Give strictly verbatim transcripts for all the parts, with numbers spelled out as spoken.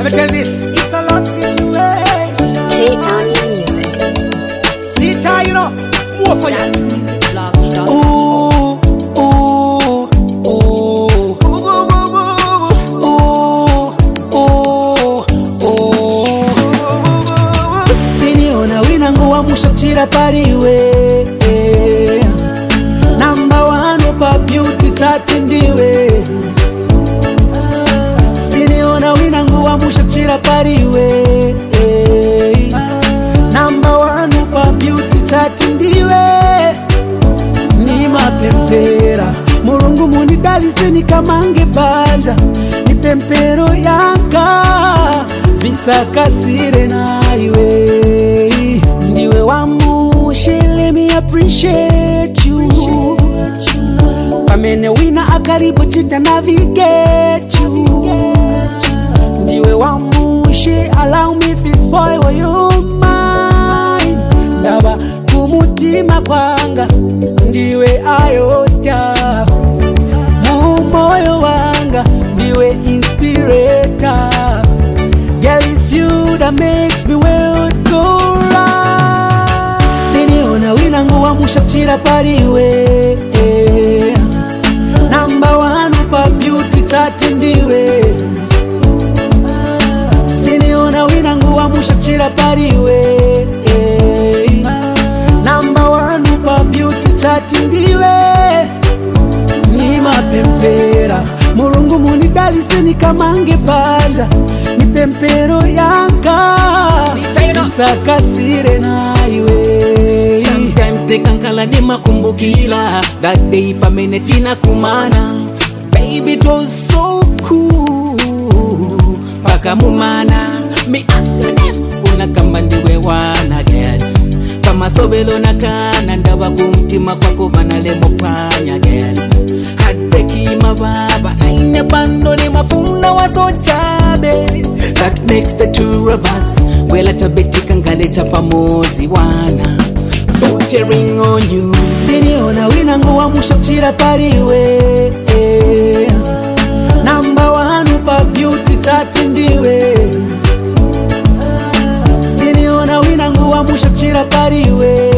me tell this, it's a love situation. K-Town Music. See it, you know, more for you. Ooh, ooh, ooh, ooh, ooh, ooh. Siniona wina nguwa mushachira pariwe. Number one upa beauty chati ndiwe. Siniona wina nguwa mushachira pariwe. Number one upa beauty chati ndiwe. Ni mapempera Mulungu munidalise nikamange banja. Ni pempero yanka visakasire na iwe. Ndiwe wamushe, let me appreciate you. Pamene wina akaribu chita navigate you. Ndiwe wamushe, allow me to spoil what you mind. Ndaba kumutima kwanga ndiwe ayota. Mumoyo wanga ndiwe inspirator. Girl, it's you that makes me world go round. Siniona wina nguwa mushachira pariwe. Number one upa beauty chati ndiwe. Siniona wina nguwa mushachira pariwe. Number one upa beauty chati ndiwe. Ni mapempera Mulungu munidalise nikamange banja. Ni pempero yanka sakasire na iwe. Sometimes they kankala ni makumbukila. That day pamene tina kumana. Baby, it was so cool. Paka mumana me ask your name. Unakamba ndiwe wana girl. Kama sobelo nakana ndawa kumtima kwako manalemo panya girl. Hadeki mababa na ine bando ni mafuna wasochabe. That makes the two of us. Wela tabeti kangale chapamozi wana. Tearing on you. Siniona wina nguwa mushachira pariwe. Number one upa beauty chati ndiwe. Siniona wina nguwa mushachira pariwe.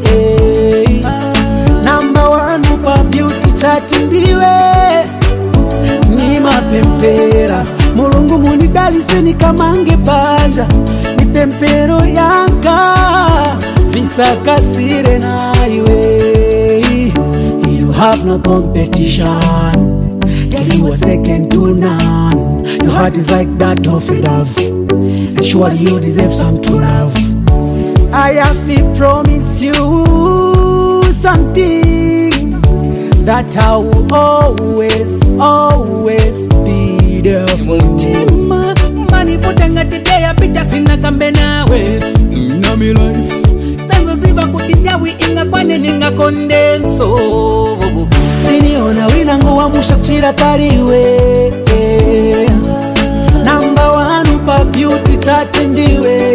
Number one upa beauty chati ndiwe. Ni mapempera Mulungu munidalise nikamange banja. Ni pempero yanka visakasire na iwe. You have no competition. Girl, you are second to none. Your heart is like that of a dove, and surely you deserve some true love. I have to promise you something, that I will always, always be there for you. Money for tanga today, I pita sina kambe nawe. Na mi life tango ziba kutijawi inga kwane ninga kondenso. Siniona wina nguwa mushachira pariwe. Number one upa beauty chati ndiwe.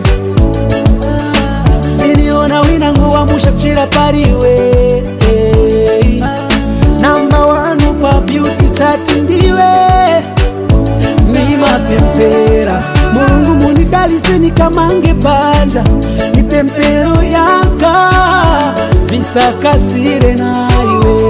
Siniona wina nguwa mushachira pariwe. Number one upa beauty chati ndiwe. Ni mapempera Mulungu munidalise nikamange banja. Ni pempero yanka visakasire na iwe.